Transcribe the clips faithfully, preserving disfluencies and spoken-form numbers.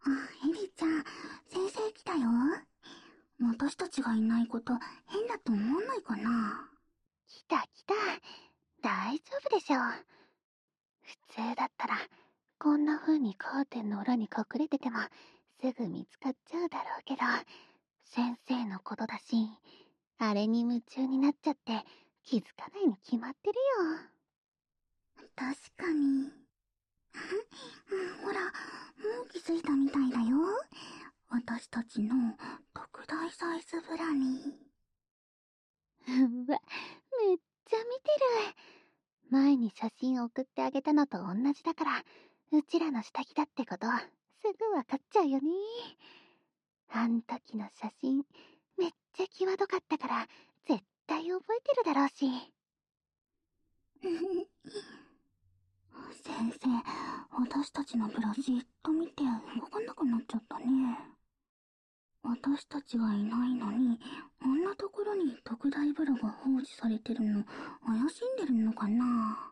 エリちゃん、先生来たよ。私たちがいないこと変だと思わないかな。 来た来た。大丈夫でしょ。普通だったらこんな風にカーテンの裏に隠れててもすぐ見つかっちゃうだろうけど、先生のことだし、あれに夢中になっちゃって気づかないに決まってるよ。 確かに。ほら、もう気づいたみたいだよ。私たちの特大サイズブラに。 うわ、めっちゃ見てる。前に写真送ってあげたのと同じだから、うちらの下着だってことすぐわかっちゃうよね。あん時の写真めっちゃ際どかったから絶対覚えてるだろうし。 先生、私たちのブラじっと見て動かなくなっちゃったね。私たちがいないのに、あんなところに特大ブラが放置されてるの怪しんでるのかな。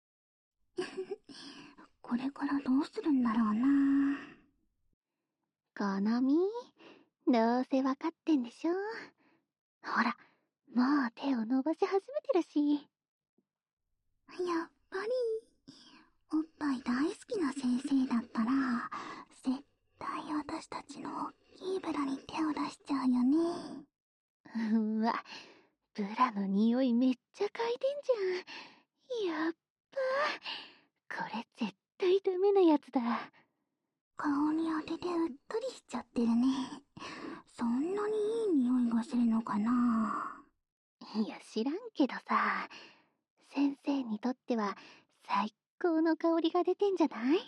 これからどうするんだろうな。 好み？どうせわかってんでしょ。ほら、もう手を伸ばし始めてるし。 やっぱり、おっぱい大好きな先生だったら、絶対私たちの大きいブラに手を出しちゃうよね。 うわ、ブラの匂いめっちゃ嗅いでんじゃん。やっぱ、これ絶対ダメなやつだ。 顔に当ててうっとりしちゃってるね。そんなにいい匂いがするのかな。 いや、知らんけどさ、先生にとっては最高の香りが出てんじゃない？って、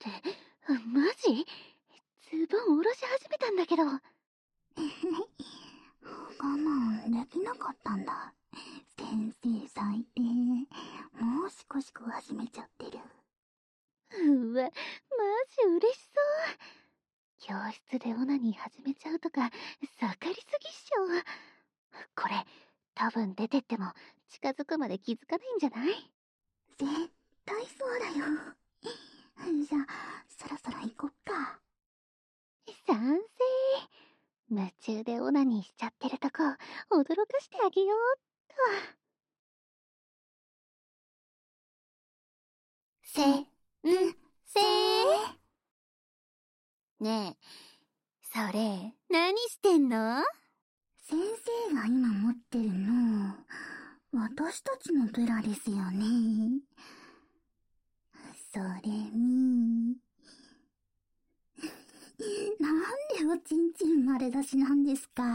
マジ？ズボン下ろし始めたんだけど。 我慢できなかったんだ。先生最低。もうシコシコ始めちゃってる。 うわ、マジ嬉しそう。教室でオナニー始めちゃうとか盛りすぎっしょ。これ多分出てっても近づくまで気づかないんじゃない？ 絶対そうだよ。じゃあそろそろ行こっか。 賛成。夢中でオナニーしちゃってるとこ驚かしてあげようっと。 せんせねえ、それ何してんの？ 先生が今持ってるの私たちのブラですよね。それになんでおちんちん丸出しなんですか？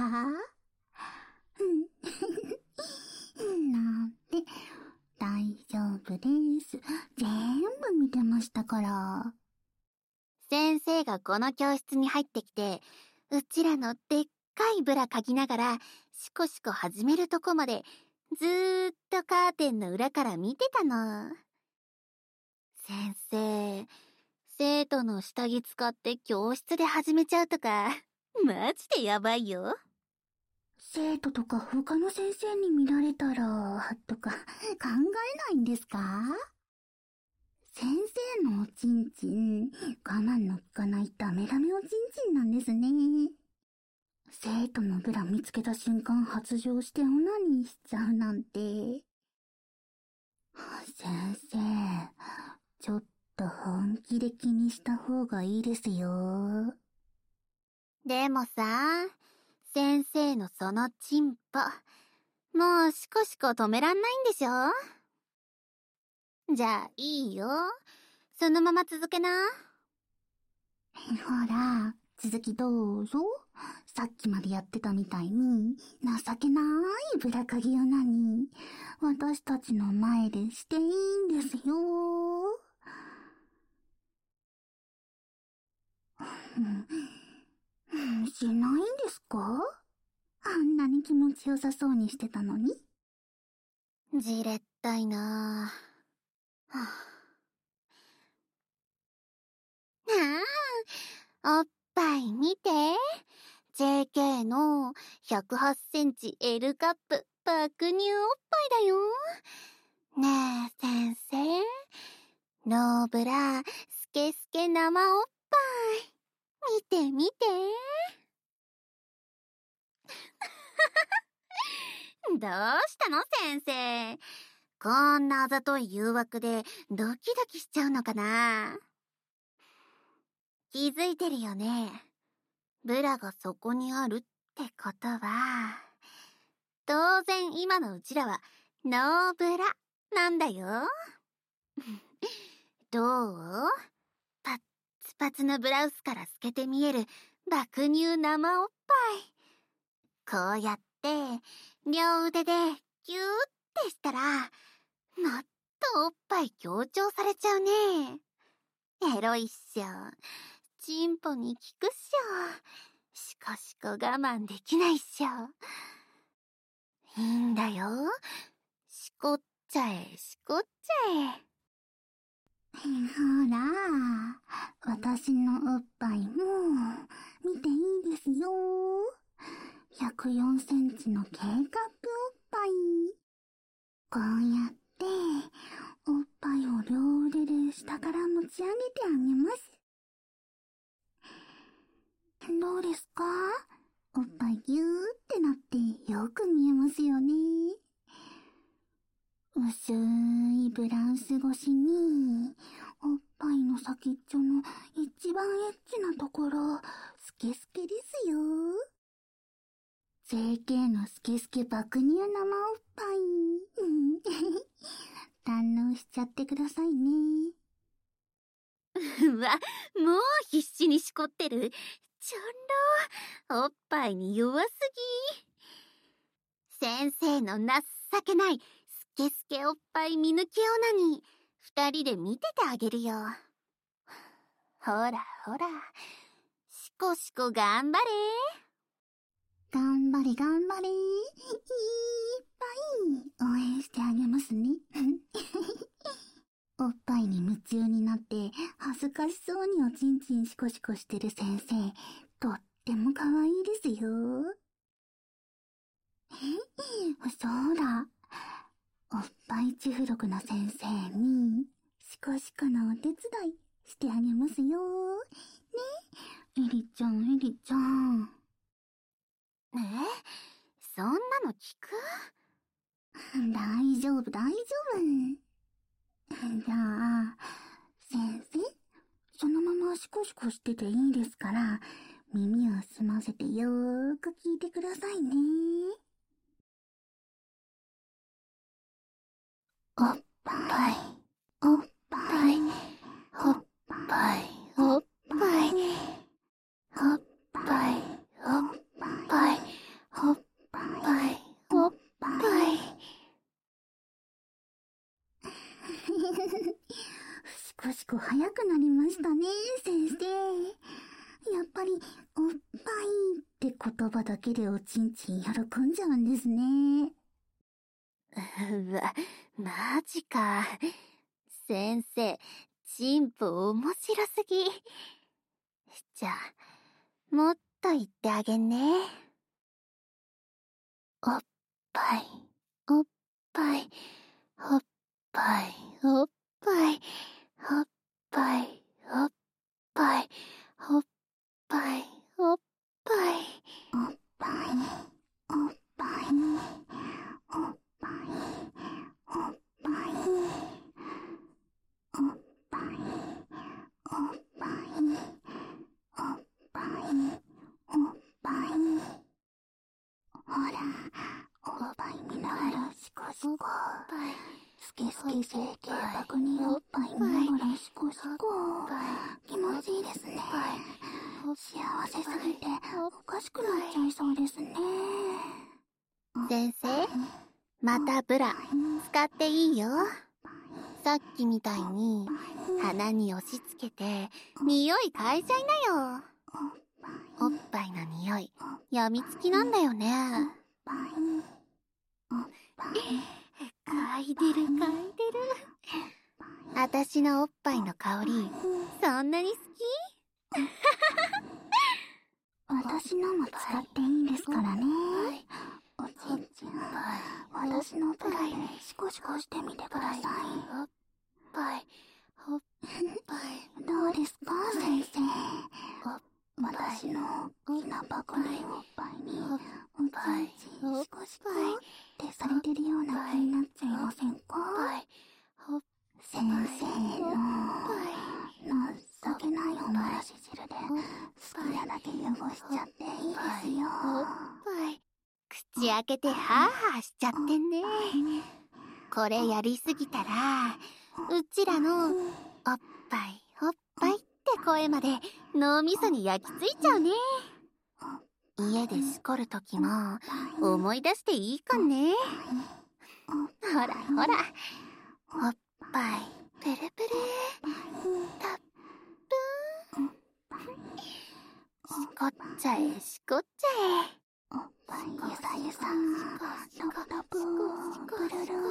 なんて大丈夫です。全部見てましたから。 先生がこの教室に入ってきて、うちらのでっかいブラ嗅ぎながらシコシコ始めるとこまでずーっとカーテンの裏から見てたの。先生、生徒の下着使って教室で始めちゃうとかマジでやばいよ。 生徒とか他の先生に見られたらとか考えないんですか？先生のおちんちん我慢の効かないダメダメおちんちんなんですね。生徒のブラ見つけた瞬間発情してオナニーしちゃうなんて。先生、ちょっと本気で気にした方がいいですよ。 でもさ、先生のそのチンポ、もうシコシコ止めらんないんでしょ？じゃあいいよ。そのまま続けな。 ほら、続きどうぞ。さっきまでやってたみたいに、情けないブラ鍵オナニー、私たちの前でしていいんですよ。うん、しないんですか？あんなに気持ちよさそうにしてたのに。 じれったいなぁ。はあ、おっぱい見て。ジェーケー のひゃくはちセンチ エル カップ爆乳おっぱいだよ。ねえ先生、ノーブラ好ケスケ生おっぱい。見て見て。どうしたの先生。こんなあざとい誘惑でドキドキしちゃうのかな。気づいてるよね。ブラがそこにあるってことは、当然今のうちらはノーブラなんだよ。どう？パッツパツのブラウスから透けて見える爆乳生おっぱい。こうやって両腕でギューってしたら、もっとおっぱい強調されちゃうね。エロいっしょ。チンポに効くっしょ。しこしこ我慢できないっしょ。いいんだよ。しこっちゃえ、しこっちゃえ。 ほら、私のおっぱいも見ていいですよ。ひゃくよんセンチの K カップおっぱい。こうやっておっぱいを両腕で下から持ち上げてあげます。どうですか？おっぱいギューってなってよく見えますよね。薄いブラウス越しにおっぱいの先っちょの一番エッチなところスケスケですよ。ジェーケー のスケスケ爆乳生おっぱい堪能しちゃってくださいね。 うわ、もう必死にしこってる。ちょんろ、おっぱいに弱すぎ。先生の情けないスケスケおっぱい見抜きオナニー、二人で見ててあげるよ。ほらほら、しこしこ頑張れ。 頑張れ頑張れ。いっぱい応援してあげますね。おっぱいに夢中になって恥ずかしそうにおちんちんシコシコしてる先生、とっても可愛いですよ。そうだ。おっぱい中毒の先生にシコシコのお手伝いしてあげますよ。ね、エリちゃんエリちゃん。 え？そんなの聞く？ 大丈夫大丈夫。じゃあ、先生、そのままシコシコしてていいですから、耳を澄ませてよーく聞いてくださいね。おっぱい、おっぱい、おっぱい、おっぱい、おっぱい、おっぱい、おっぱい、おっぱい。シコシコ早くなりましたね、先生。やっぱり、おっぱいって言葉だけでおちんちん喜んじゃうんですね。 うわ、マジか。先生、チンポ面白すぎ。じゃあ、もっと言ってあげんね。おっぱい、おっぱい、おっぱい、おっぱい、おっぱい、おっぱい、おっぱい、おっぱい。 おっぱい、おっぱい、おっぱい、おっぱい、おっぱい、おっぱい、おっぱい、おっぱい。ほら、おっぱい見ながらシコシコ。スケスケ整形爆乳おっぱい見ながらシコシコ。気持ちいいですね。幸せすぎておかしくなっちゃいそうですね。 先生、またブラ使っていいよ。さっきみたいに鼻に押し付けて匂い嗅いじゃいなよ。おっぱいの匂いやみつきなんだよね。嗅いでる嗅いでる。あたしのおっぱいの香りそんなに好き？ 私のも使っていいですからね。おちんちん、私のブラでシコシコしてみてください。 おっぱい、 おっぱい。 どうですか、先生。 おっ私の大きなバカなおっぱいに、 おっおちんちんシコシコってされてるような気になっちゃいませんか？ おっ先生の情けないおもらし汁で好きなだけ汚しちゃっていいですよ。 口開けてハーハーしちゃってね。これやりすぎたらうちらのおっぱいおっぱいって声まで脳みそに焼き付いちゃうね。家でしこるときも思い出していいかね。ほらほら、おっぱいプルプルたっぷん、しこっちゃえしこっちゃえ。 おっぱいゆさゆさ、タプタプ、プルルー。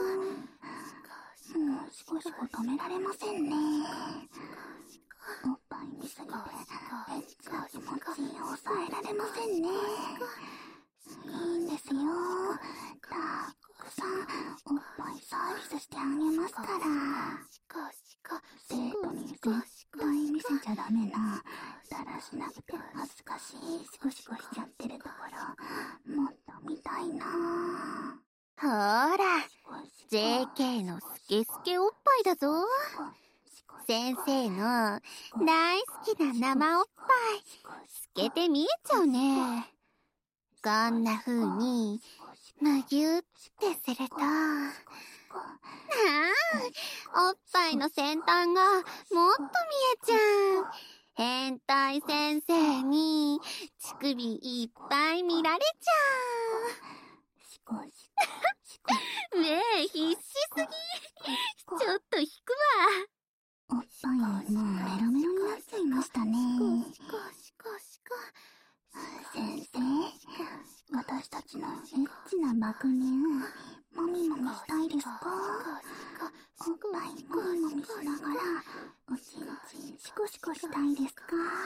もうシコシコ止められませんね。おっぱい見すぎてエッチな気持ち抑えられませんね。いいんですよ。たくさんおっぱいサービスしてあげますから。生徒に絶対見せちゃダメな、だらしなくて恥ずかしいシコシコしちゃってるところ、もっと見たいな。 ほーら、ジェーケー のスケスケおっぱいだぞ。先生の大好きな生おっぱい、透けて見えちゃうね。こんな風にむぎゅってすると、ああ、おっぱいの先端がもっと見えちゃう。変態先生に乳首いっぱい見られちゃう。ねえ、必死すぎ。ちょっと引くわ。 おっぱいもうメロメロになっちゃいましたね。先生、私たちのエッチな爆乳、もみもみしたいですか？おっぱいもみもみしながら、おちんちんシコシコしたいですか？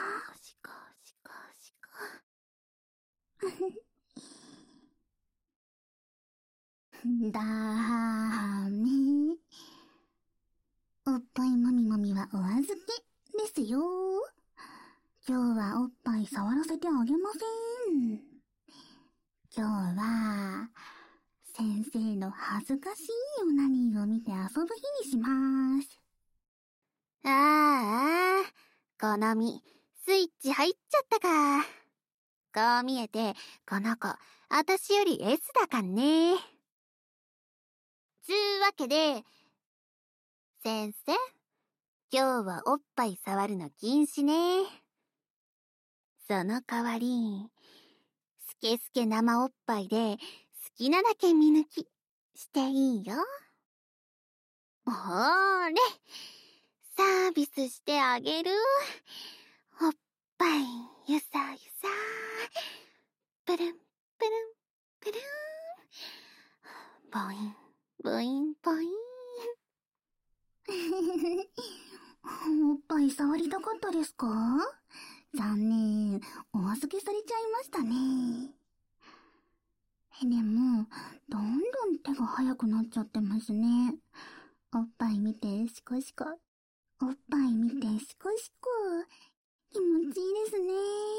だーめ。おっぱいもみもみはお預けですよ。今日はおっぱい触らせてあげません。今日は先生の恥ずかしいオナニーを見て遊ぶ日にします。 ああ、このみスイッチ入っちゃったか。こう見えてこの子あたしより S だかんね。つうわけで先生、今日はおっぱい触るの禁止ね。その代わりスケスケ生おっぱいで好きなだけ見抜きしていいよ。ほーれ、サービスしてあげる。おっぱいゆさゆさ、プルンプルンプルン、ボインボインボイン。 おっぱい触りたかったですか？残念、お預けされちゃいましたね。でも、どんどん手が早くなっちゃってますね。おっぱい見てシコシコ、おっぱい見てシコシコ、気持ちいいですね。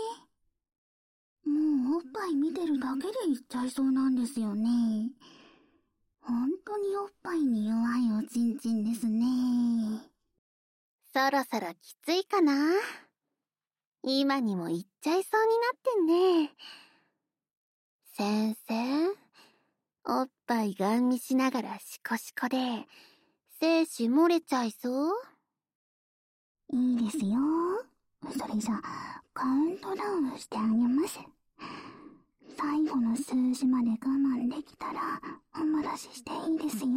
もうおっぱい見てるだけでいっちゃいそうなんですよね。本当におっぱいに弱いおちんちんですね。 そろそろきついかな。今にも行っちゃいそうになってんね。先生、おっぱいガン見しながらシコシコで精子漏れちゃいそう？ いいですよ。それじゃカウントダウンしてあげます。最後の数字まで我慢できたらお漏らししていいですよ。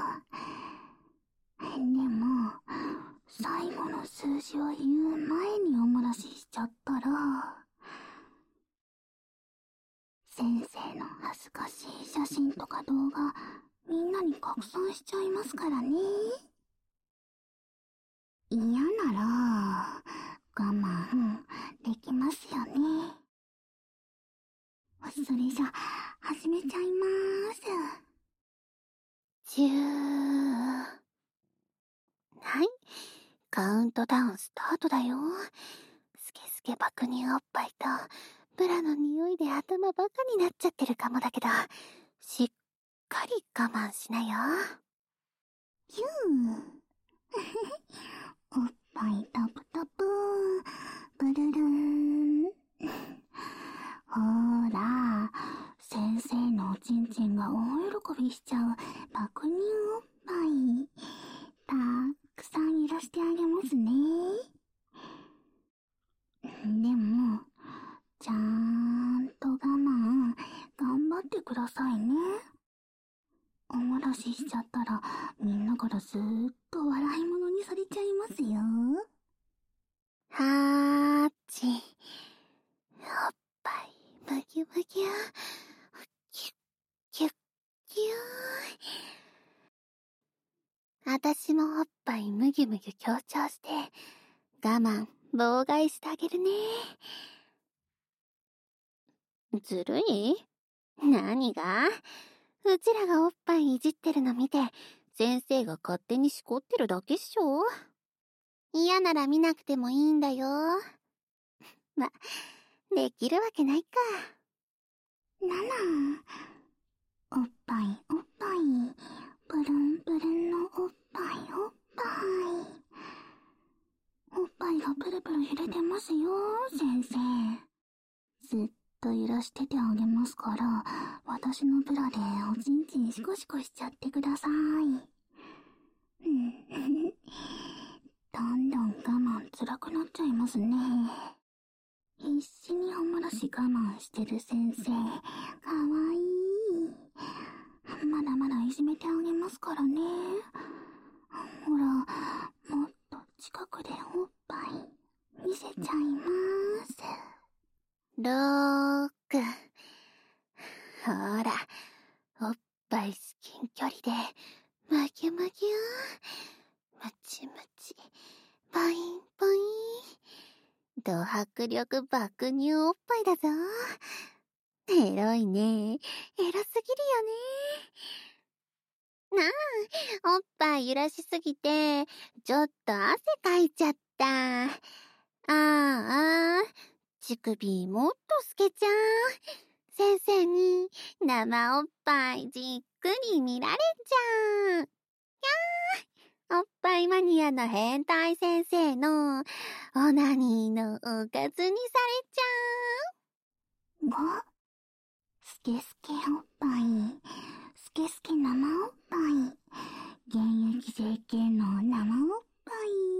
でも最後の数字を言う前にお漏らししちゃったら先生の恥ずかしい写真とか動画みんなに拡散しちゃいますからね。嫌なら我慢できますよね。それじゃ始めちゃいまーす。 じゅー。はい、 カウントダウンスタートだよ。スケスケ爆乳おっぱいとブラの匂いで頭バカになっちゃってるかもだけど、しっかり我慢しなよ。 ゆーおっぱいタプタプブルルンほーら、先生のおちんちんが大喜びしちゃう爆乳おっぱい、たくさん揺らしてあげますね。でも、ちゃんと我慢、頑張ってくださいね。おもらししちゃったら、みんなからずーっと笑い物にされちゃいますよ。 はーち。おっぱい、むぎゅむぎゅ。キュッ、キュッ、キュー。あたしもおっぱいむぎゅむぎゅ強調して、我慢、妨害してあげるね。ずるい？何が？うちらがおっぱいいじってるの見て、先生が勝手にしこってるだけっしょ？嫌なら見なくてもいいんだよ。ま、できるわけないか。 なな、おっぱいおっぱい、プルンプルンのおっぱいおっぱい。おっぱいがプルプル揺れてますよ、先生。ずっと揺らしててあげますから、私のブラでおちんちんシコシコしちゃってください。うん、どんどん我慢辛くなっちゃいますね。必死におもらし我慢してる先生、かわいい。まだまだいじめてあげますからね。ほら、もっと近くでおっぱい見せちゃいます。 ろーく。ほら、おっぱい至近距離で、むぎゅむぎゅー。むちむち、ポインポイン。ド迫力爆乳おっぱいだぞ。エロいね。エロすぎるよね。なあ、おっぱい揺らしすぎて、ちょっと汗かいちゃった。あーあー、乳首もっと透けちゃう。先生に生おっぱいじっくり見られちゃう。やー、おっぱいマニアの変態先生のオナニーのおかずにされちゃご、スケスケおっぱい、スケスケ生おっぱい、現役整形の生おっぱ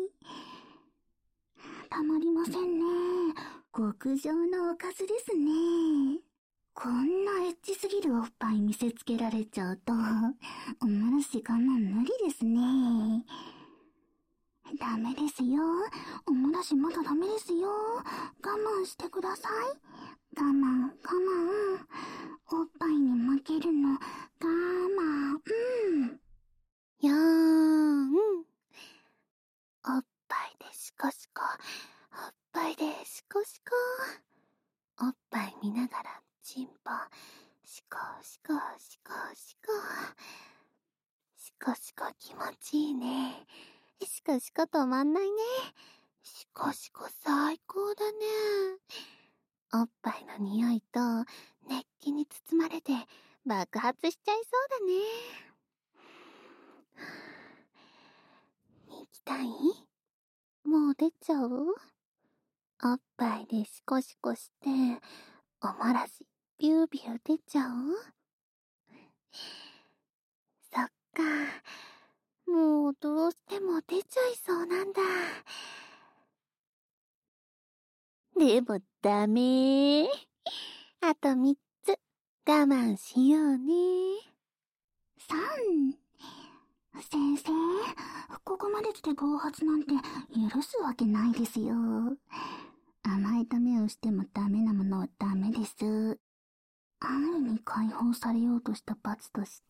い。たまりませんね。極上のおかずですね。こんなエッチすぎるおっぱい見せつけられちゃうと、おもらし我慢無理ですね。ダメですよ。おもらしまだダメですよ。我慢してください。我慢、我慢。おっぱいに負けるの、我慢。うん。 う。よーん。おっぱいでシコシコ。おっぱいでシコシコ。おっぱい見ながらチンポ。シコシコシコシコ。シコシコ気持ちいいね。シコシコ止まんないね。シコシコ最高だね。おっぱいの匂いと熱気に包まれて爆発しちゃいそうだね。行きたい？もう出ちゃう？おっぱいでシコシコして、おもらしビュービュー出ちゃう？そっか。もうどうしても出ちゃいそうなんだ。でもダメー。あとみっつ我慢しようね。 さん。先生、ここまで来て暴発なんて許すわけないですよ。甘えた目をしてもダメなものはダメです。安易に解放されようとした罰として、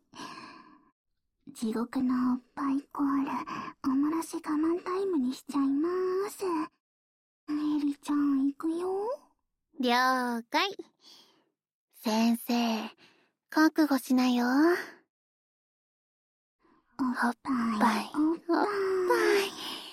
地獄のおっぱいコール、おもらし我慢タイムにしちゃいまーす。エリちゃん行くよ。 了解。先生、覚悟しなよ。 おっぱい、おっぱい。 おっぱい。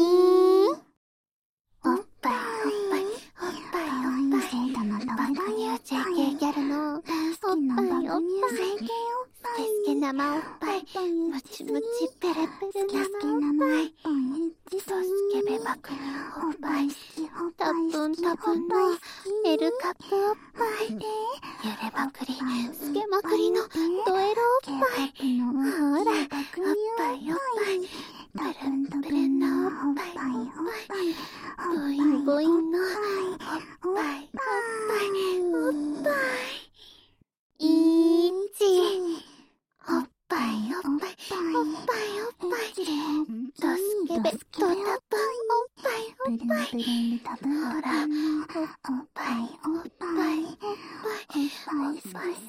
にー。おっぱいおっぱいおっぱいおっぱい。爆乳 ジェイケー ギャルのおっぱいおっぱい。スケスケ生おっぱい。ムチムチペレペレ生おっぱい。ドスケベ爆乳おっぱい。たぶんたぶんの L カップおっぱい。揺れまくり、スケまくりのドエロおっぱい。ほら、おっぱいおっぱい。プルンプルンのおっぱいおっぱい。ボインボインのおっぱいおっぱいおっぱい。いち。おっぱいおっぱいおっぱいおっぱい。ドスケベドタパンおっぱいおっぱい。ほら、おっぱいおっぱいおっぱいおっぱいおっぱいおっぱい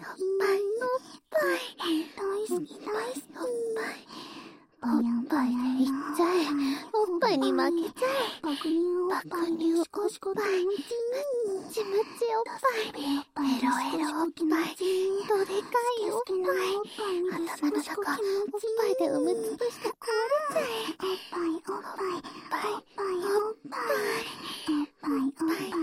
大好き大好きおっぱいおっぱいでいっちゃえ。おっぱいに負けちゃえ。爆乳おっぱいシコシコムチムチおっぱいエロエロおっぱいどでかいおっぱい頭の中おっぱいで埋めつぶして壊れちゃえ。おっぱいおっぱいおっぱいおっぱいおっぱいおっぱいおっぱいおっぱいおっぱいおっぱいおっぱいおっぱいおっ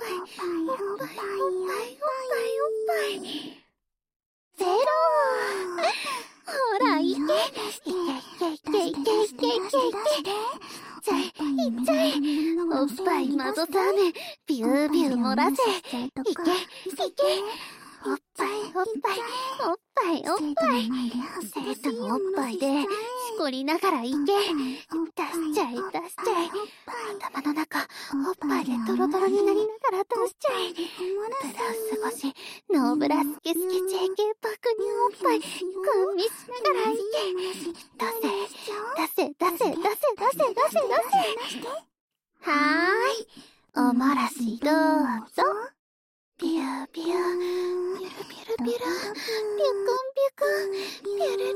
ぱいゼロー。ほら、いけいけいけいけいけいけいけいけいっちゃえいっちゃえ。おっぱいマゾサーメビュービュー漏らせ。いけいけおっぱいおっぱいおっぱいおっぱい生徒のおっぱいでしこりながらいけ。出しちゃえ出しちゃえ。頭の中おっぱいでドロドロになりながら出しちゃえ。ブラウス越しノーブラスケスケ ジェイケー 爆乳おっぱいガン見しながらいけ。出せ出せ出せ出せ出せ出せ出せ。はーい、おもらしどうぞ。ビュービュービュルビュルビュルビュコンビュコンビュルル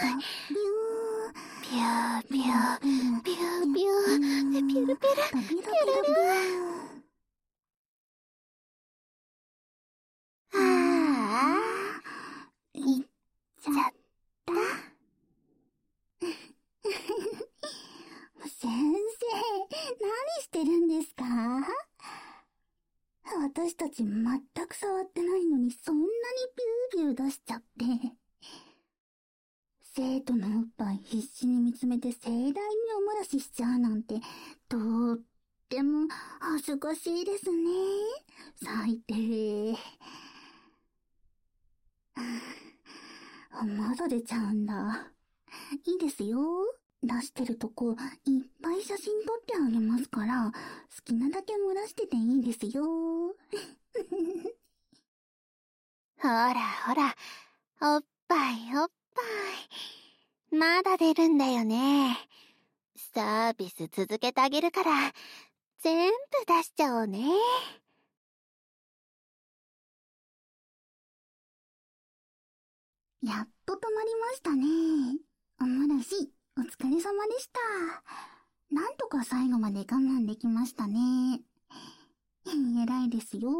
ビュービュービュービュービュルビュルビュルルああいっちゃった。 先生、何してるんですか？私たち全く触ってないのにそんなにビュービュー出しちゃって。生徒のおっぱい必死に見つめて盛大にお漏らししちゃうなんて、とっても恥ずかしいですね。最低。まだ出ちゃうんだ。いいですよ。出してるとこいっぱい写真撮ってあげますから、好きなだけ漏らしてていいですよ。 ほらほら、おっぱいおっぱい。まだ出るんだよね。サービス続けてあげるから、全部出しちゃおうね。 やっと止まりましたね。お漏らし、お疲れ様でした。なんとか最後まで我慢できましたね。偉いですよ。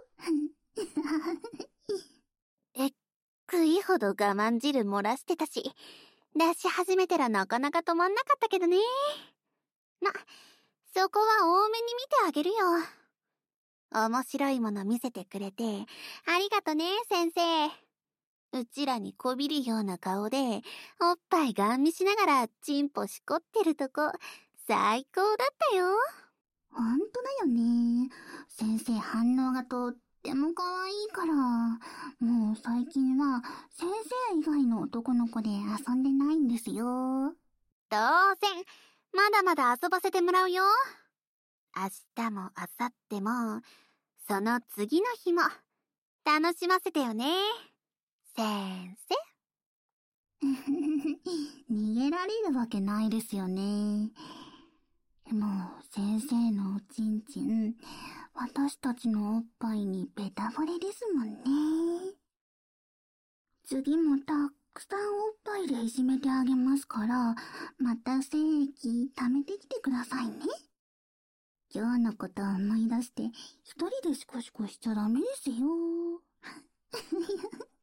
えっくいほど我慢汁漏らしてたし、出し始めたらなかなか止まんなかったけどね。ま、そこは多めに見てあげるよ。面白いもの見せてくれて、ありがとね、先生。うちらにこびるような顔で、おっぱいガン見しながらチンポしこってるとこ、最高だったよ。 ほんとだよね。先生反応がとっても可愛いから、もう最近は先生以外の男の子で遊んでないんですよ。 当然、まだまだ遊ばせてもらうよ。明日も明後日も、その次の日も、楽しませてよね。先生。 逃げられるわけないですよね。もう先生のおちんちん、私たちのおっぱいにベタ惚れですもんね。次もたくさんおっぱいでいじめてあげますから、また精液貯めてきてくださいね。 今日のことを思い出して、一人でシコシコしちゃダメですよ。